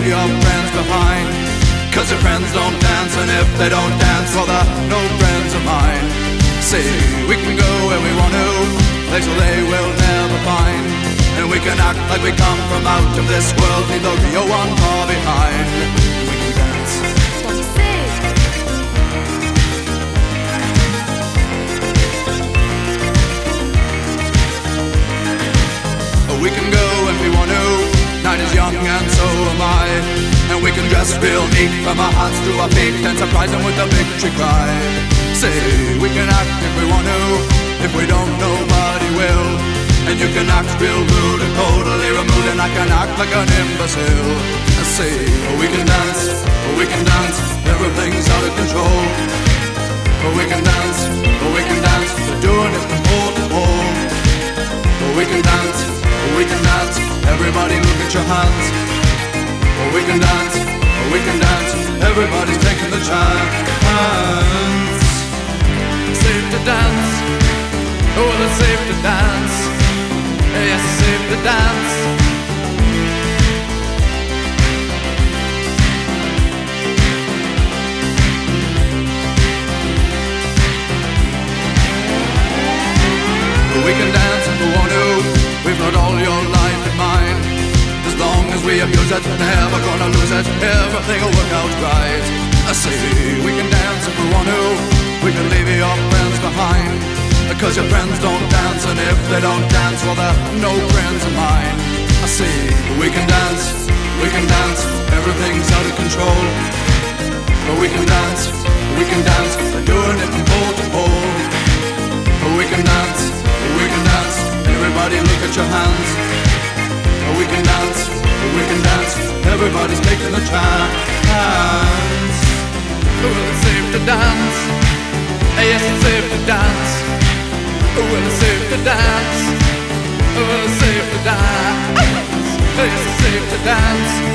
leave your friends behind. 'Cause your friends don't dance, and if they don't dance, well, they're no friends of mine. See, we can go where we want to, places they will never find. And we can act like we come from out of this world, leave the real one far behind. We can dance. We can go if we want to, night is young and so am I. And we can dress real neat from our hearts to our feet and surprise them with a victory cry. Say, we can act if we want to, if we don't nobody will. And you can act real rude and totally removed, and I can act like an imbecile. I say, we can dance, everything's out of control. We can dance, we're doing it from pole to pole. We can dance, everybody look at your hands. We can dance, everybody's taking the chance. Safe to dance, oh, it's safe to dance. Yes, it's safe to dance. We can dance if we want to, we've got all your life in mind. As long as we abuse it, never gonna lose it, everything will work out right. I say, we can dance if we want to, we can leave your friends behind. Because your friends don't dance, and if they don't dance, well, they're no friends of mine. I say, we can dance, everything's out of control. But we can dance, we're doing it from pole to pole. But we can dance, everybody look at your hands. But we can dance, everybody's taking the chance. Well, it's safe to dance, yes, it's safe to dance. Well, it's safe to dance, well, it's safe to dance. Yes, it's safe to dance.